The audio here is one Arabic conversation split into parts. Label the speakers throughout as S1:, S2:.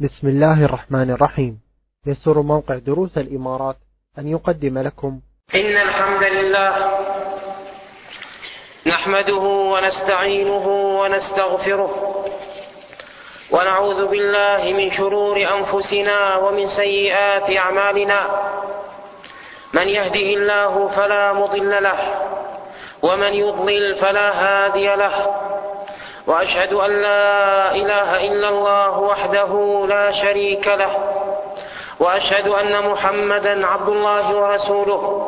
S1: بسم الله الرحمن الرحيم. يسر موقع دروس الإمارات أن يقدم لكم
S2: إن الحمد لله نحمده ونستعينه ونستغفره ونعوذ بالله من شرور أنفسنا ومن سيئات أعمالنا. من يهده الله فلا مضل له ومن يضلل فلا هادي له، وأشهد أن لا إله إلا الله وحده لا شريك له، وأشهد أن محمدا عبد الله ورسوله.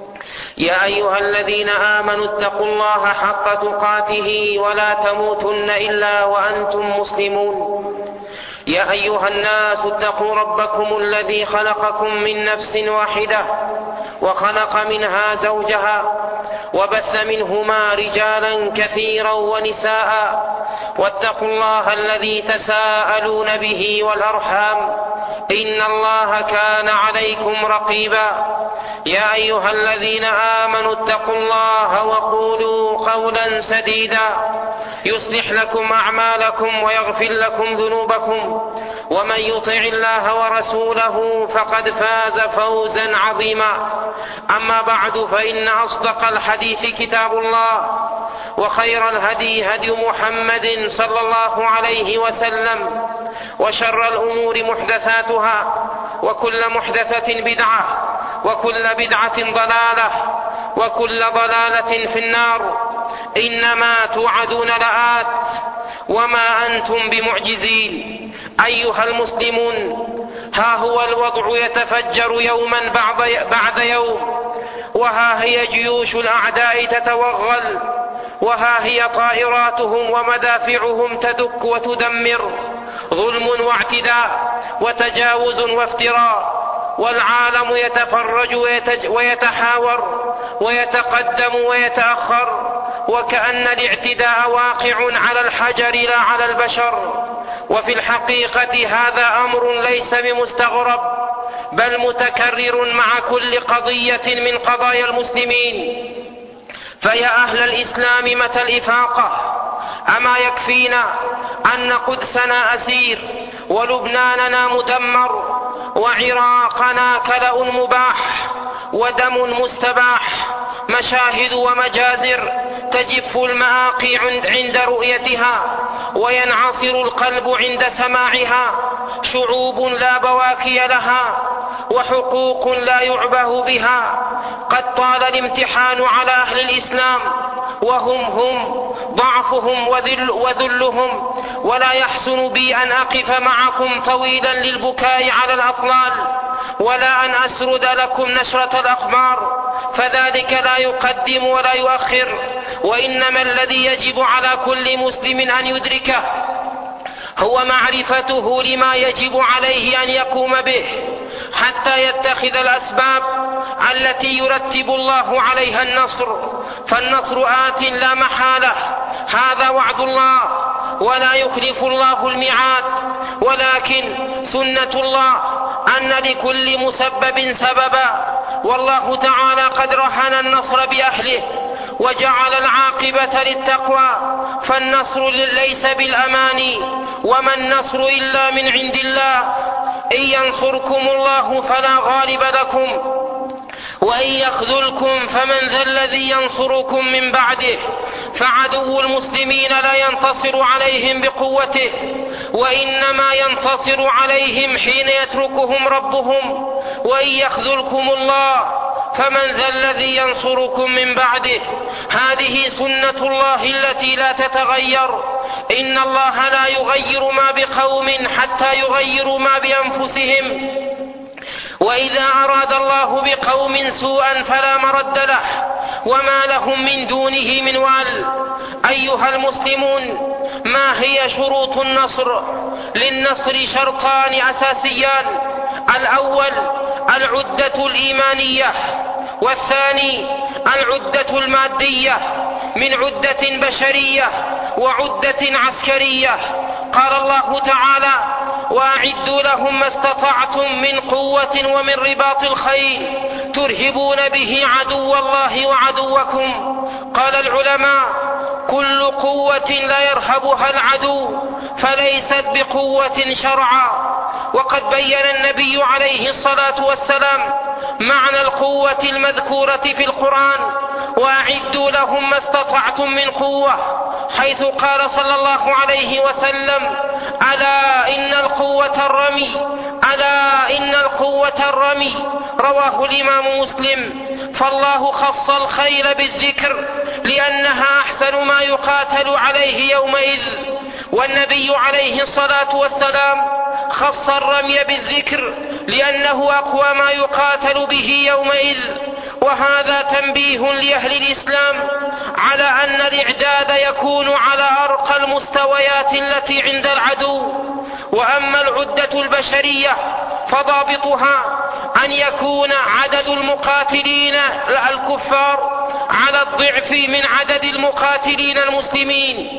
S2: يا أيها الذين آمنوا اتقوا الله حق تقاته ولا تموتن إلا وأنتم مسلمون. يا أيها الناس اتقوا ربكم الذي خلقكم من نفس واحدة وخلق منها زوجها وبث منهما رجالا كثيرا ونساء، واتقوا الله الذي تساءلون به والأرحام إن الله كان عليكم رقيبا. يا أيها الذين آمنوا اتقوا الله وقولوا قولا سديدا يصلح لكم أعمالكم ويغفر لكم ذنوبكم، ومن يطع الله ورسوله فقد فاز فوزا عظيما. أما بعد، فإن أصدق الحديث كتاب الله، وخير الهدي هدي محمد صلى الله عليه وسلم، وشر الأمور محدثاتها، وكل محدثة بدعة، وكل بدعة ضلالة، وكل ضلالة في النار. إنما توعدون لآت وما أنتم بمعجزين. أيها المسلمون، ها هو الوضع يتفجر يوما بعد يوم، وها هي جيوش الأعداء تتوغل، وها هي طائراتهم ومدافعهم تدك وتدمر، ظلم واعتداء وتجاوز وافتراء، والعالم يتفرج ويتحاور ويتقدم ويتأخر، وكأن الاعتداء واقع على الحجر لا على البشر. وفي الحقيقة هذا أمر ليس بمستغرب، بل متكرر مع كل قضية من قضايا المسلمين. فيا أهل الإسلام متى الإفاقة؟ أما يكفينا أن قدسنا أسير، ولبناننا مدمر، وعراقنا كلأ مباح، ودم مستباح، مشاهد ومجازر تجف المآقي عند رؤيتها، وينعصر القلب عند سماعها، شعوب لا بواكي لها، وحقوق لا يعبه بها. قد طال الامتحان على أهل الإسلام، وهم ضعفهم وذلهم، ولا يحسن بي أن أقف معكم طويلا للبكاء على الأطلال، ولا أن أسرد لكم نشرة الأخبار، فذلك لا يقدم ولا يؤخر. وإنما الذي يجب على كل مسلم أن يدركه هو معرفته لما يجب عليه أن يقوم به، حتى يتخذ الأسباب التي يرتب الله عليها النصر. فالنصر آت لا محالة، هذا وعد الله، ولا يخلف الله الميعاد. ولكن سنة الله أن لكل مسبب سببا، والله تعالى قد رهن النصر بأهله وجعل العاقبة للتقوى. فالنصر ليس بالأماني، وما النصر إلا من عند الله. إن ينصركم الله فلا غالب لكم، وإن يخذلكم فمن ذا الذي ينصركم من بعده. فعدو المسلمين لا ينتصر عليهم بقوته، وإنما ينتصر عليهم حين يتركهم ربهم. وإن يخذلكم الله فمن ذا الذي ينصركم من بعده. هذه سنة الله التي لا تتغير. إن الله لا يغير ما بقوم حتى يغيروا ما بأنفسهم. وإذا أراد الله بقوم سوءا فلا مرد له، وما لهم من دونه من وال. أيها المسلمون، ما هي شروط النصر؟ للنصر شرطان أساسيان: الأول العدة الإيمانية، والثاني العدة المادية، من عدة بشرية وعدة عسكرية. قال الله تعالى: وأعدوا لهم ما استطعتم من قوة ومن رباط الخيل ترهبون به عدو الله وعدوكم. قال العلماء: كل قوة لا يرهبها العدو فليست بقوة شرعا، وقد بين النبي عليه الصلاة والسلام معنى القوة المذكورة في القرآن: وأعدوا لهم ما استطعتم من قوة، حيث قال صلى الله عليه وسلم: ألا إن القوة الرمي، ألا إن القوة الرمي. رواه الإمام مسلم. فالله خص الخيل بالذكر لأنها أحسن ما يقاتل عليه يومئذ، والنبي عليه الصلاة والسلام خص الرمي بالذكر لأنه أقوى ما يقاتل به يومئذ. وهذا تنبيه لأهل الإسلام على أن الإعداد يكون على أرقى المستويات التي عند العدو. وأما العدة البشرية فضابطها أن يكون عدد المقاتلين الكفار على الضعف من عدد المقاتلين المسلمين،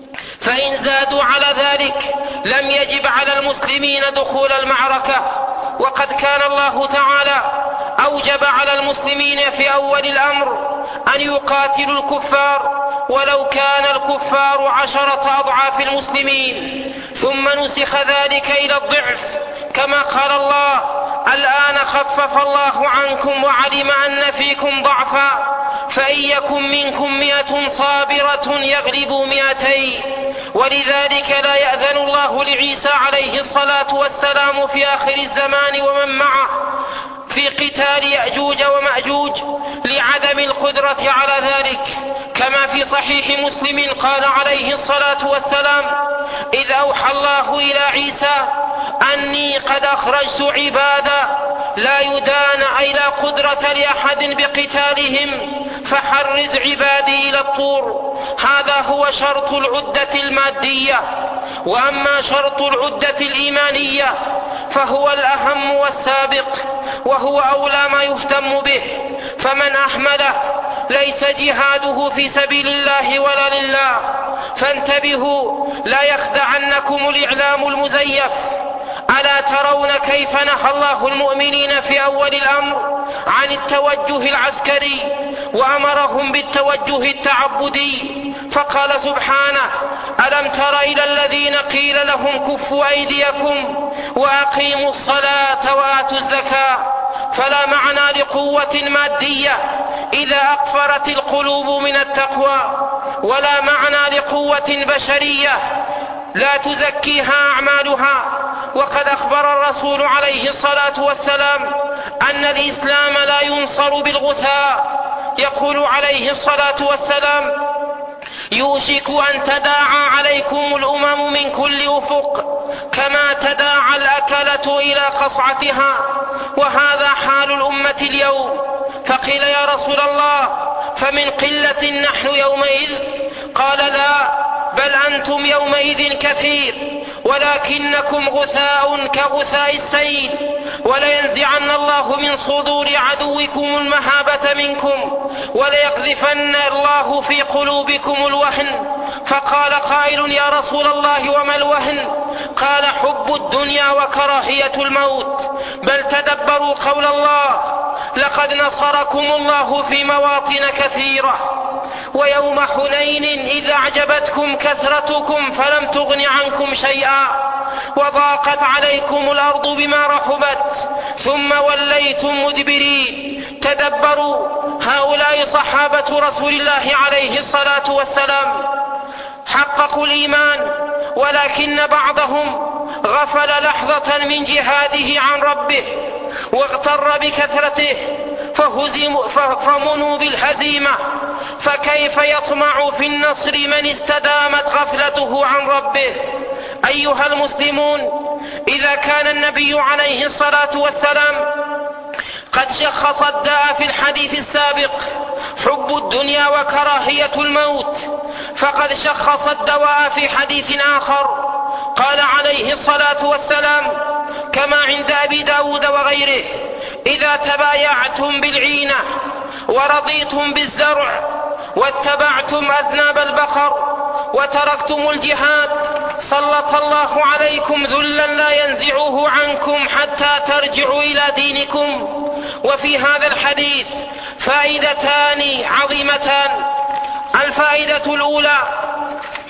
S2: فإن زادوا على ذلك لم يجب على المسلمين دخول المعركة. وقد كان الله تعالى أوجب على المسلمين في أول الأمر أن يقاتلوا الكفار ولو كان الكفار 10 أضعاف المسلمين، ثم نسخ ذلك إلى الضعف، كما قال الله: الآن خفف الله عنكم وعلم أن فيكم ضعفا فإن يكن منكم 100 صابرة يغلبوا 200. ولذلك لا يأذن الله لعيسى عليه الصلاة والسلام في آخر الزمان ومن معه في قتال يأجوج ومأجوج لعدم القدرة على ذلك، كما في صحيح مسلم قال عليه الصلاة والسلام: إذ أوحى الله إلى عيسى أني قد أخرجت عبادا لا يدان أي لا قدرة لأحد بقتالهم فحرز عبادي إلى الطور. هذا هو شرط العدة المادية. وأما شرط العدة الإيمانية فهو الأهم والسابق، وهو أولى ما يهتم به، فمن أحمله ليس جهاده في سبيل الله ولا لله. فانتبهوا لا يخدعنكم الإعلام المزيف. ألا ترون كيف نهى الله المؤمنين في أول الأمر عن التوجه العسكري وأمرهم بالتوجه التعبدي؟ فقال سبحانه: ألم تر إلى الذين قيل لهم كفوا أيديكم وأقيموا الصلاة وآتوا الزكاة. فلا معنى لقوة مادية إذا أقفرت القلوب من التقوى، ولا معنى لقوة بشرية لا تزكيها أعمالها. وقد أخبر الرسول عليه الصلاة والسلام أن الإسلام لا ينصر بالغثاء. يقول عليه الصلاة والسلام: يوشك أن تداعى عليكم الأمم من كل أفق كما تداعى الأكلة إلى قصعتها. وهذا حال الأمة اليوم. فقيل: يا رسول الله فمن قلة نحن يومئذ؟ قال: لا، بل أنتم يومئذ كثير، ولكنكم غثاء كغثاء السيل، ولينزعن الله من صدور عدوكم المهابة منكم، وليقذفن الله في قلوبكم الوهن. فقال قائل: يا رسول الله وما الوهن؟ قال: حب الدنيا وكراهية الموت. بل تدبروا قول الله: لقد نصركم الله في مواطن كثيرة ويوم حنين إذ أعجبتكم كثرتكم فلم تغن عنكم شيئا وضاقت عليكم الأرض بما رحبت ثم وليتم مدبرين. تدبروا، هؤلاء صحابة رسول الله عليه الصلاة والسلام حققوا الإيمان، ولكن بعضهم غفل لحظة من جهاده عن ربه واغتر بكثرته فمنوا بالهزيمة. فكيف يطمع في النصر من استدامت غفلته عن ربه؟ أيها المسلمون، إذا كان النبي عليه الصلاة والسلام قد شخص الداء في الحديث السابق حب الدنيا وكراهية الموت، فقد شخص الدواء في حديث آخر. قال عليه الصلاة والسلام كما عند أبي داود وغيره: إذا تبايعتم بالعينة ورضيتم بالزرع واتبعتم أذناب البقر وتركتم الجهاد سلط الله عليكم ذلا لا ينزعه عنكم حتى ترجعوا إلى دينكم. وفي هذا الحديث فائدتان عظيمتان. الفائدة الأولى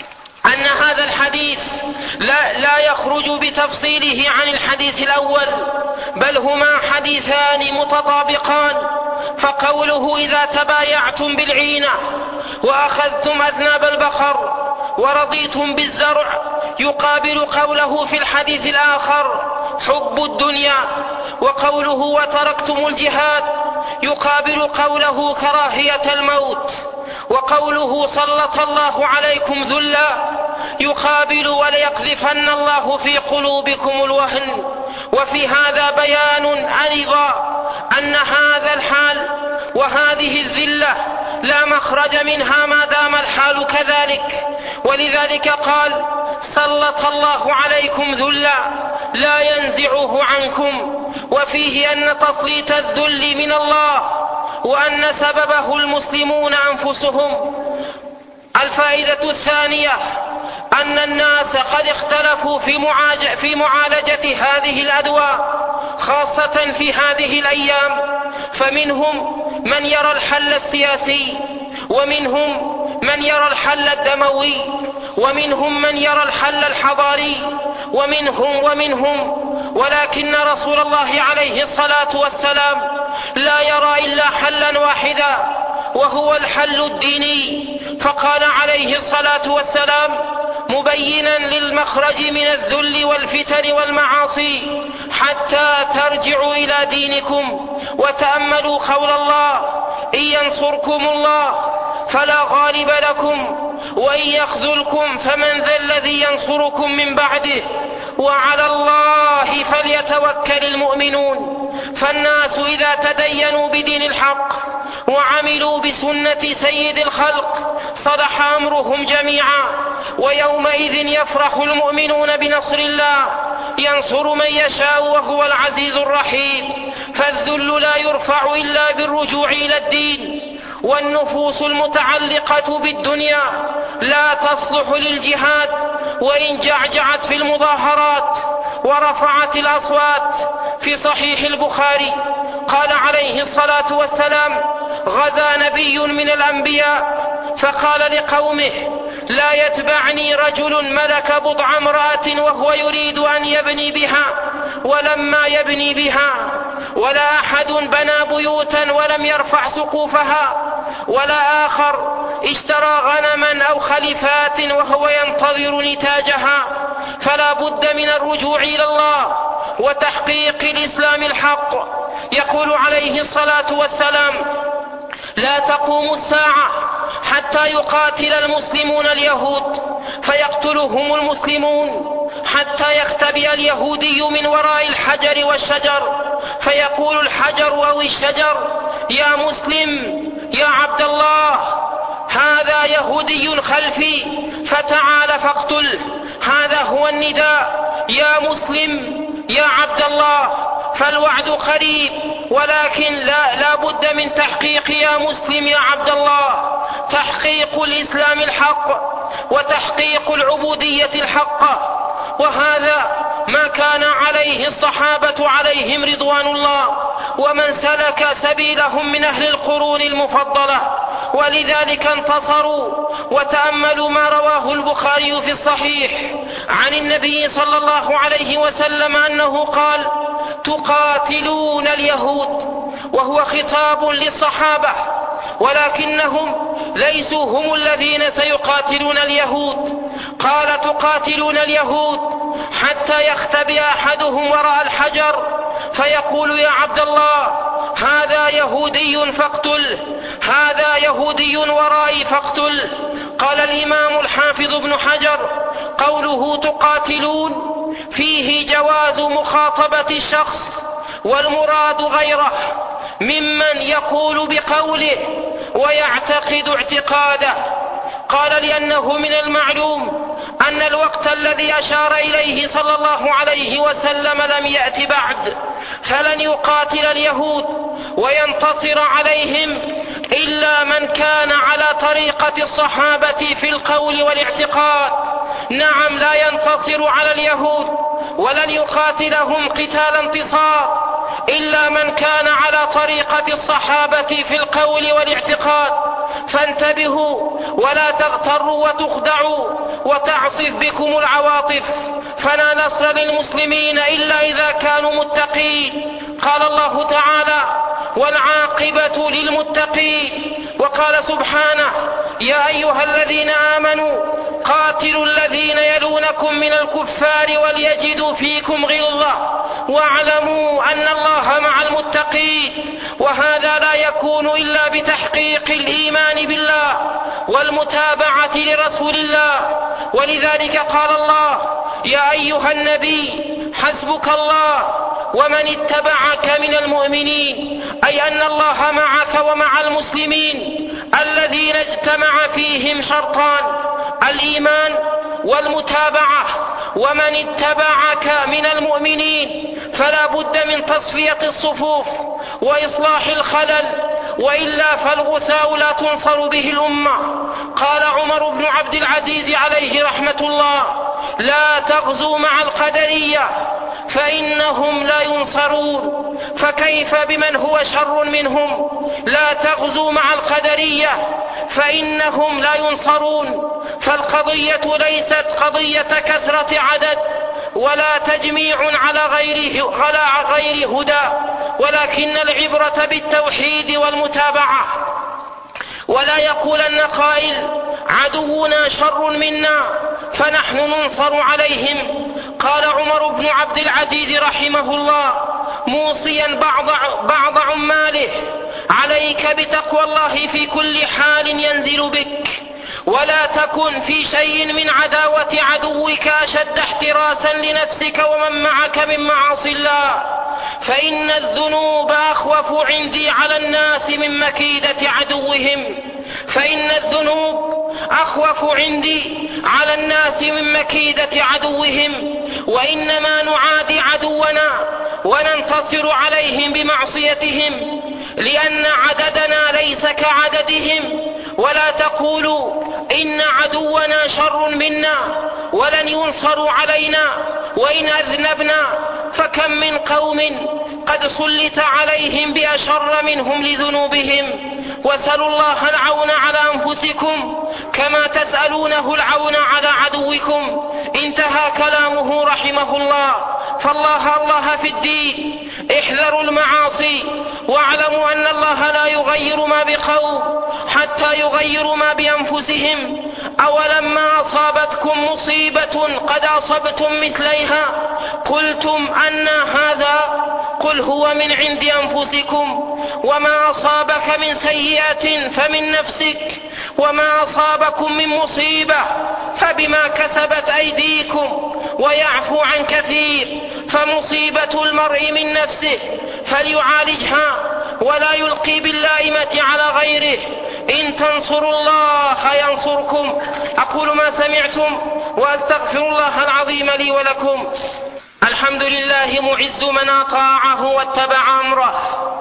S2: أن هذا الحديث لا يخرج بتفصيله عن الحديث الأول، بل هما حديثان متطابقان. فقوله إذا تبايعتم بالعينة وأخذتم أذناب البقر ورضيتم بالزرع يقابل قوله في الحديث الآخر حب الدنيا، وقوله وتركتم الجهاد يقابل قوله كراهية الموت، وقوله سلط الله عليكم ذلا يقابل وليقذفن الله في قلوبكم الوهن. وفي هذا بيان أيضا أن هذا الحال وهذه الذلة لا مخرج منها ما دام الحال كذلك، ولذلك قال سلط الله عليكم ذلا لا ينزعه عنكم. وفيه أن تسليط الذل من الله وأن سببه المسلمون أنفسهم. الفائدة الثانية أن الناس قد اختلفوا في معالجة هذه الأدواء خاصة في هذه الأيام، فمنهم من يرى الحل السياسي، ومنهم من يرى الحل الدموي، ومنهم من يرى الحل الحضاري، ومنهم ولكن رسول الله عليه الصلاة والسلام لا يرى إلا حلا واحدا وهو الحل الديني. فقال عليه الصلاة والسلام مبينا للمخرج من الذل والفتن والمعاصي حتى ترجعوا إلى دينكم، وتأملوا قول الله إن ينصركم الله فلا غالب لكم وإن يخذلكم فمن ذا الذي ينصركم من بعده وعلى الله فليتوكل المؤمنون. فالناس إذا تدينوا بدين الحق وعملوا بسنة سيد الخلق صلح أمرهم جميعا، ويومئذ يفرح المؤمنون بنصر الله ينصر من يشاء وهو العزيز الرحيم. فالذل لا يرفع إلا بالرجوع إلى الدين، والنفوس المتعلقة بالدنيا لا تصلح للجهاد وإن جعجعت في المظاهرات ورفعت الأصوات. في صحيح البخاري قال عليه الصلاة والسلام غزا نبي من الأنبياء فقال لقومه لا يتبعني رجل ملك بضع امرأة وهو يريد أن يبني بها ولما يبني بها، ولا أحد بنى بيوتا ولم يرفع سقوفها، ولا آخر اشترى غنما أو خليفات وهو ينتظر نتاجها. فلا بد من الرجوع إلى الله وتحقيق الإسلام الحق. يقول عليه الصلاة والسلام لا تقوم الساعة حتى يقاتل المسلمون اليهود فيقتلهم المسلمون، حتى يختبئ اليهودي من وراء الحجر والشجر فيقول الحجر أو الشجر يا مسلم يا عبد الله هذا يهودي خلفي فتعال فاقتله. هذا هو النداء يا مسلم يا عبد الله. فالوعد قريب، ولكن لا بد من تحقيق يا مسلم يا عبد الله، تحقيق الإسلام الحق وتحقيق العبودية الحقة. وهذا ما كان عليه الصحابة عليهم رضوان الله ومن سلك سبيلهم من أهل القرون المفضلة، ولذلك انتصروا. وتأملوا ما رواه البخاري في الصحيح عن النبي صلى الله عليه وسلم أنه قال تقاتلون اليهود، وهو خطاب للصحابة، ولكنهم ليسوا هم الذين سيقاتلون اليهود. قال تقاتلون اليهود حتى يختبئ أحدهم وراء الحجر فيقول يا عبد الله هذا يهودي فاقتله، هذا يهودي ورائي فاقتله. قال الإمام الحافظ ابن حجر قوله تقاتلون فيه جواز مخاطبة الشخص والمراد غيره ممن يقول بقوله ويعتقد اعتقاده. قال لأنه من المعلوم أن الوقت الذي أشار إليه صلى الله عليه وسلم لم يأت بعد، فلن يقاتل اليهود وينتصر عليهم إلا من كان على طريقة الصحابة في القول والاعتقاد. نعم لا ينتصر على اليهود ولن يقاتلهم قتال انتصار إلا من كان على طريقة الصحابة في القول والاعتقاد. فانتبهوا ولا تغتروا وتخدعوا وتعصف بكم العواطف، فلا نصر للمسلمين إلا إذا كانوا متقين. قال الله تعالى: والعاقبة للمتقين. وقال سبحانه: يا أيها الذين آمنوا قاتلوا الذين يلونكم من الكفار وليجدوا فيكم غلظة واعلموا أن الله مع المتقين. وهذا لا يكون إلا بتحقيق الإيمان بالله والمتابعة لرسول الله. ولذلك قال الله: يا أيها النبي حسبك الله ومن اتبعك من المؤمنين، أي أن الله معك ومع المسلمين الذين اجتمع فيهم شرطان: الإيمان والمتابعة. ومن اتبعك من المؤمنين فلا بد من تصفية الصفوف وإصلاح الخلل، وإلا فالغثاء لا تنصر به الأمة. قال عمر بن عبد العزيز عليه رحمة الله: لا تغزوا مع القدرية فإنهم لا ينصرون. فكيف بمن هو شر منهم؟ لا تغزوا مع القدرية فإنهم لا ينصرون. فالقضية ليست قضية كثرة عدد ولا تجميع على غير هدى، ولكن العبرة بالتوحيد والمتابعة. ولا يقولن قائل: عدونا شر منا فنحن ننصر عليهم. قال عمر بن عبد العزيز رحمه الله موصيا بعض عماله: عليك بتقوى الله في كل حال ينزل بك، ولا تكن في شيء من عداوة عدوك أشد احتراسا لنفسك ومن معك من معاصي الله، فإن الذنوب أخوف عندي على الناس من مكيدة عدوهم. فإن الذنوب أخوف عندي على الناس من مكيدة عدوهم، وإنما نعادي عدونا وننتصر عليهم بمعصيتهم، لأن عددنا ليس كعددهم. ولا تقولوا إن عدونا شر منا ولن ينصروا علينا وإن أذنبنا، فكم من قوم قد سلط عليهم بأشر منهم لذنوبهم. وسلوا الله العون على أنفسكم كما تسألونه العون على عدوكم. انتهى كلامه رحمه الله. فالله في الدين، احذروا المعاصي واعلموا أن الله لا يغير ما بقوم حتى يغيروا ما بأنفسهم. أولما أصابتكم مصيبة قد أصبتم مثليها قلتم أن هذا؟ قل هو من عند أنفسكم. وما أصابك من سيئة فمن نفسك، وما أصابكم من مصيبة فبما كسبت أيديكم، ويعفو عن كثير. فمصيبة المرء من نفسه فليعالجها ولا يلقي باللائمة على غيره. إن تنصروا الله ينصركم. أقول ما سمعتم وأستغفر الله العظيم لي ولكم. الحمد لله معز من أطاعه واتبع أمره،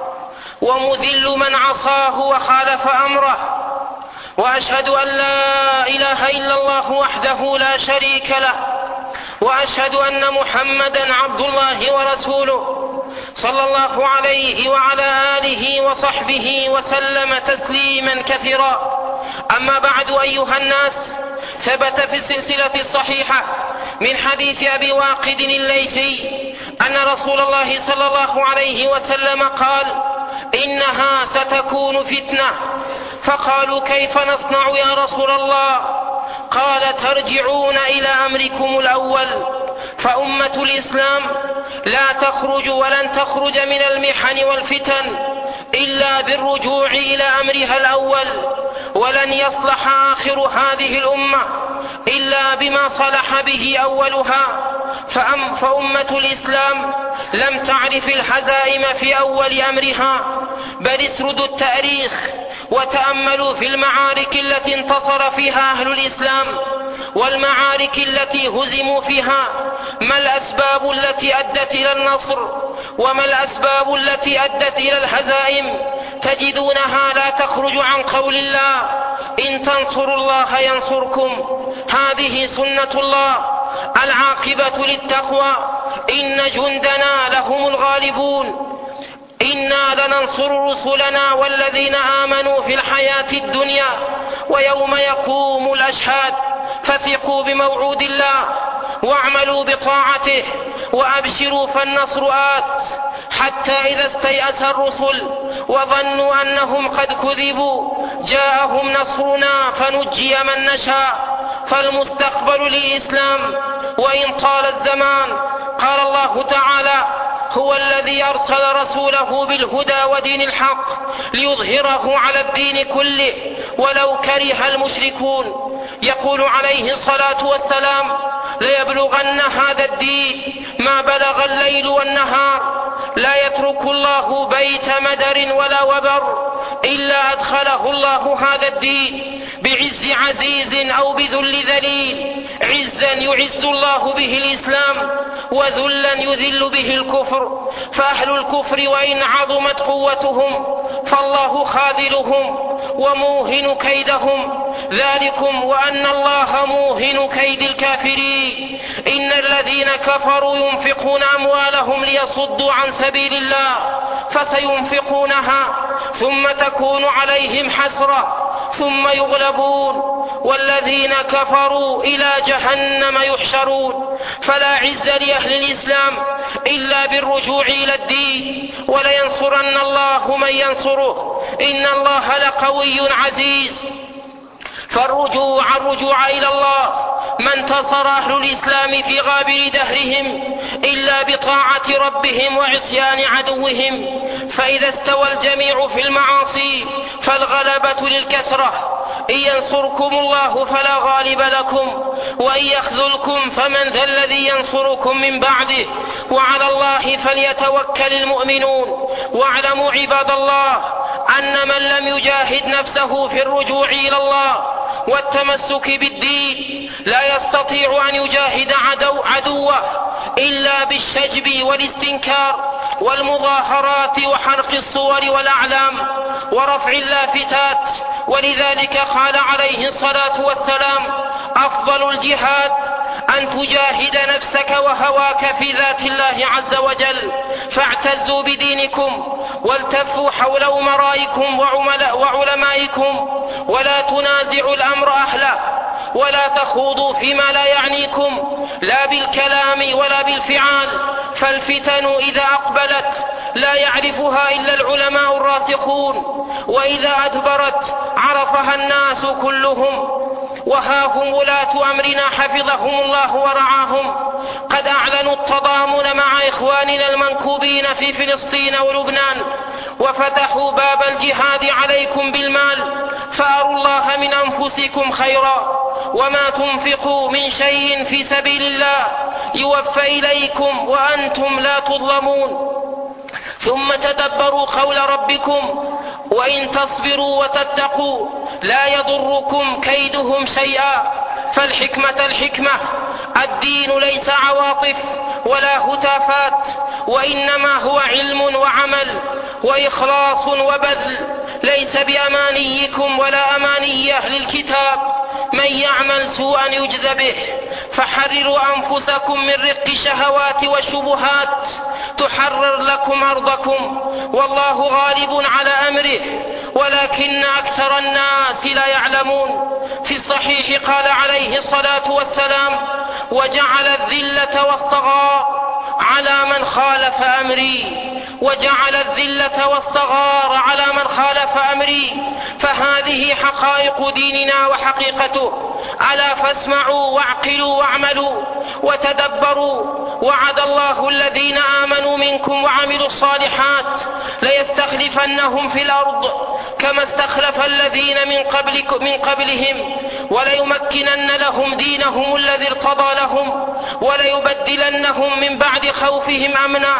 S2: ومذل من عصاه وخالف أمره. وأشهد أن لا إله إلا الله وحده لا شريك له، وأشهد أن محمدا عبد الله ورسوله صلى الله عليه وعلى آله وصحبه وسلم تسليما كثيرا. أما بعد أيها الناس، ثبت في السلسلة الصحيحة من حديث أبي واقد الليثي أن رسول الله صلى الله عليه وسلم قال: إنها ستكون فتنة. فقالوا: كيف نصنع يا رسول الله؟ قال: ترجعون إلى أمركم الأول. فأمة الإسلام لا تخرج ولن تخرج من المحن والفتن إلا بالرجوع إلى أمرها الأول، ولن يصلح آخر هذه الأمة إلا بما صلح به أولها. فأمة الإسلام لم تعرف الهزائم في أول أمرها، بل اسردوا التاريخ وتأملوا في المعارك التي انتصر فيها أهل الإسلام والمعارك التي هزموا فيها. ما الأسباب التي أدت إلى النصر وما الأسباب التي أدت إلى الهزائم؟ تجدونها لا تخرج عن قول الله: إن تنصروا الله ينصركم. هذه سنة الله. العاقبة للتقوى. إن جندنا لهم الغالبون. إنا لننصر رسلنا والذين آمنوا في الحياة الدنيا ويوم يقوم الأشهاد. فثقوا بموعود الله واعملوا بطاعته وأبشروا فالنصر آت. حتى إذا استيأس الرسل وظنوا أنهم قد كذبوا جاءهم نصرنا فنجي من نشاء. فالمستقبل للإسلام وإن طال الزمان. قال الله تعالى: هو الذي أرسل رسوله بالهدى ودين الحق ليظهره على الدين كله ولو كره المشركون. يقول عليه الصلاة والسلام: ليبلغن هذا الدين ما بلغ الليل والنهار. لا يترك الله بيت مدر ولا وبر إلا أدخله الله هذا الدين بعز عزيز أو بذل ذليل. عزا يعز الله به الإسلام وذلا يذل به الكفر. فأهل الكفر وإن عظمت قوتهم فالله خاذلهم وموهن كيدهم. ذلكم وأن الله موهن كيد الكافرين. إن الذين كفروا ينفقون أموالهم ليصدوا عن سبيل الله فسينفقونها ثم تكون عليهم حسرة ثم يغلبون والذين كفروا إلى جهنم يحشرون. فلا عز لأهل الإسلام إلا بالرجوع إلى الدين ولينصرن الله من ينصره إن الله لقوي عزيز. فالرجوع إلى الله ما انتصر أهل الإسلام في غابر دهرهم إلا بطاعة ربهم وعصيان عدوهم. فإذا استوى الجميع في المعاصي فالغلبة للكثرة. إن ينصركم الله فلا غالب لكم وإن يخذلكم فمن ذا الذي ينصركم من بعده وعلى الله فليتوكل المؤمنون. واعلموا عباد الله أن من لم يجاهد نفسه في الرجوع إلى الله والتمسك بالدين لا يستطيع أن يجاهد عدوه إلا بالشجب والاستنكار والمظاهرات وحرق الصور والأعلام ورفع اللافتات. ولذلك قال عليه الصلاة والسلام: أفضل الجهاد أن تجاهد نفسك وهواك في ذات الله عز وجل. فاعتزوا بدينكم والتفوا حول أمرائكم وعلمائكم ولا تنازعوا الأمر أهله ولا تخوضوا فيما لا يعنيكم لا بالكلام ولا بالفعال. فالفتن إذا أقبلت لا يعرفها إلا العلماء الراسخون وإذا أدبرت عرفها الناس كلهم. وها هم ولاة أمرنا حفظهم الله ورعاهم قد أعلنوا التضامن مع إخواننا المنكوبين في فلسطين ولبنان وفتحوا باب الجهاد عليكم بالمال. فأروا الله من أنفسكم خيرا وما تنفقوا من شيء في سبيل الله يوفى إليكم وأنتم لا تظلمون. ثم تدبروا قول ربكم: وإن تصبروا وتتقوا لا يضركم كيدهم شيئا. فالحكمة الحكمة. الدين ليس عواطف ولا هتافات وإنما هو علم وعمل وإخلاص وبذل. ليس بأمانيكم ولا أماني أهل الكتاب. من يعمل سوءا يجز به. فحرروا أنفسكم من رق الشهوات والشبهات تحرر لكم أرضكم والله غالب على أمره ولكن أكثر الناس لا يعلمون. في الصحيح قال عليه الصلاة والسلام: وجعل الذلة والصغار على من خالف أمري وجعل الذلة والصغار على من خالف أمري. فهذه حقائق ديننا وحقيقته. ألا فاسمعوا واعقلوا واعملوا وتدبروا. وعد الله الذين آمنوا منكم وعملوا الصالحات ليستخلفنهم في الأرض كما استخلف الذين من قبلهم وليمكنن لهم دينهم الذي ارتضى لهم وليبدلنهم من بعد خوفهم أمنا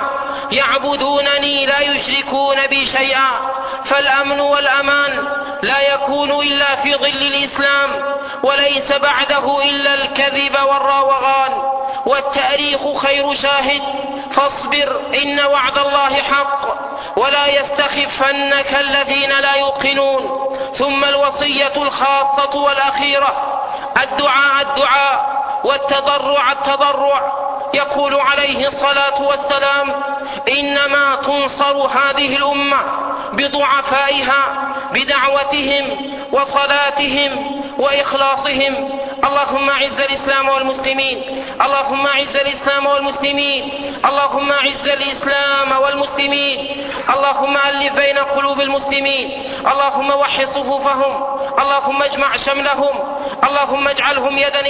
S2: يعبدونني لا يشركون بي شيئا. فالأمن والأمان لا يكون إلا في ظل الإسلام وليس بعده إلا الكذب والراوغان. والتاريخ خير شاهد. فاصبر إن وعد الله حق ولا يستخفنك الذين لا يوقنون. ثم الوصية الخاصة والأخيرة: الدعاء والتضرع. يقول عليه الصلاة والسلام: إنما تنصر هذه الأمة بضعفائها بدعوتهم وصلاتهم وإخلاصهم. اللهم أعز الإسلام والمسلمين، اللهم أعز الإسلام والمسلمين، اللهم أعز الإسلام والمسلمين، اللهم ألف بين قلوب المسلمين، اللهم وحد صفوفهم، اللهم اجمع شملهم، اللهم اجعلهم يدا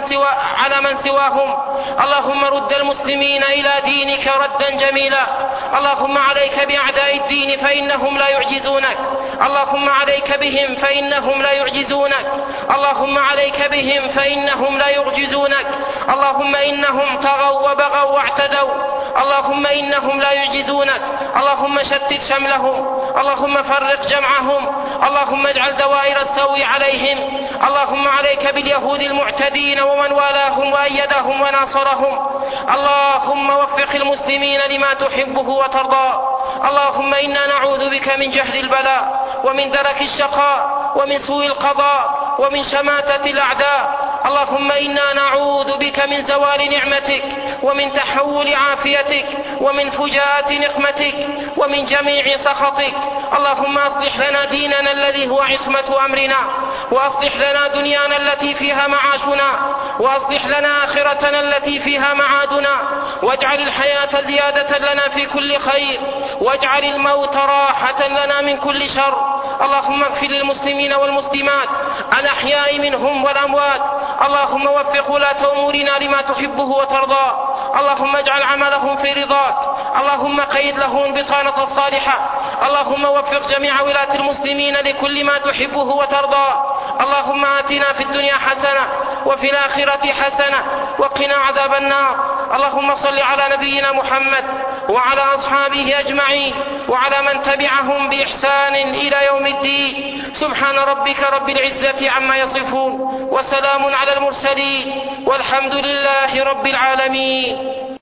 S2: على من سواهم، اللهم رد المسلمين إلى دينك ردا جميلا. اللهم عليك بأعداء الدين فإنهم لا يعجزونك، اللهم عليك بهم فإنهم لا يعجزونك، اللهم عليك بهم فإنهم لا يعجزونك، اللهم إنهم طغوا وبغوا واعتدوا، اللهم إنهم لا يعجزونك، اللهم شتت شملهم، اللهم فرق جمعهم، اللهم اجعل دوائر السوء عليهم، اللهم عليك باليهود المعتدين ومن والاهم وأيدهم وناصرهم، اللهم وفق المسلمين لما تحبه وترضى. اللهم إنا نعوذ بك من جهد البلاء ومن درك الشقاء ومن سوء القضاء ومن شماتة الأعداء. اللهم إنا نعوذ بك من زوال نعمتك ومن تحول عافيتك ومن فجاءة نقمتك ومن جميع سخطك. اللهم أصلح لنا ديننا الذي هو عصمة أمرنا، وأصلح لنا دنيانا التي فيها معاشنا، وأصلح لنا آخرتنا التي فيها معادنا، واجعل الحياة زيادة لنا في كل خير، واجعل الموت راحة لنا من كل شر. اللهم اغفر للمسلمين والمسلمات الأحياء منهم والأموات. اللهم وفق ولاة أمورنا لما تحبه وترضى. اللهم اجعل عملهم في رضاك، اللهم قيد لهم البطانة الصالحة. اللهم وفق جميع ولاة المسلمين لكل ما تحبه وترضى. اللهم آتنا في الدنيا حسنة وفي الآخرة حسنة وقنا عذاب النار. اللهم صل على نبينا محمد وعلى أصحابه أجمعين وعلى من تبعهم بإحسان إلى يوم الدين. سبحان ربك رب العزة عما يصفون، وسلام على المرسلين، والحمد لله رب العالمين.